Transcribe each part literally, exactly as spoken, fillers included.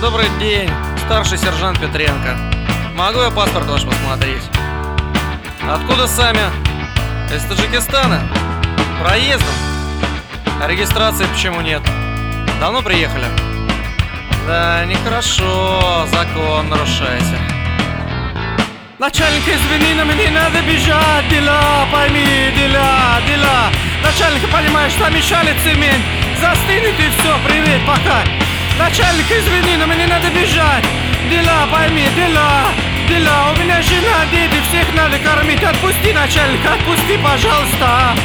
Добрый день, старший сержант Петренко. Могу я паспорт ваш посмотреть? Откуда сами? Из Таджикистана? Проездом? А регистрации почему нет? Давно приехали? Да, нехорошо, закон нарушаете. Начальник, извини, но мне надо бежать, дела, пойми, дела, дела. Начальник, понимаешь, там мешали цемент. Застынет и все, привет, пока. Начальник, извини, но мне надо бежать. Дела, пойми, дела, дела. У меня жена, дети, всех надо кормить. Отпусти, начальник, отпусти, пожалуйста.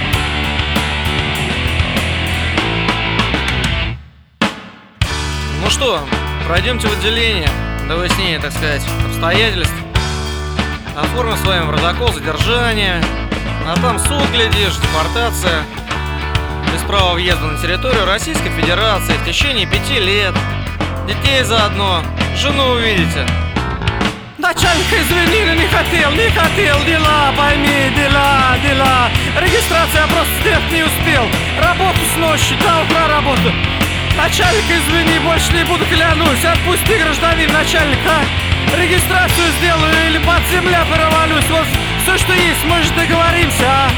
Ну что, пройдемте в отделение до выяснения, так сказать, обстоятельств. Оформим с вами протокол задержания, а там суд, глядишь, депортация. Без права въезда на территорию Российской Федерации в течение пяти лет. Детей заодно, жену увидите. Начальник, извини, но не хотел, не хотел, дела, пойми, дела, дела. Регистрация просто сделать не успел. Работу с ночи, до утра работу. Начальник, извини, больше не буду, клянусь. Отпусти, гражданин, начальник, а? Регистрацию сделаю или под земля провалюсь. Вот все, что есть, может, договоримся, а?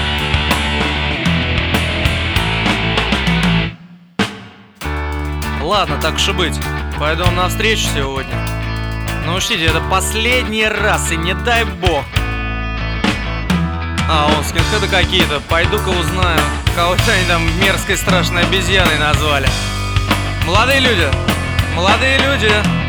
Ладно, так уж и быть. Пойду вам навстречу сегодня. Но учтите, это последний раз, и не дай бог. А, вон, скинхеды какие-то. Пойду-ка узнаю, кого-то они там мерзкой страшной обезьяной назвали. Молодые люди, молодые люди,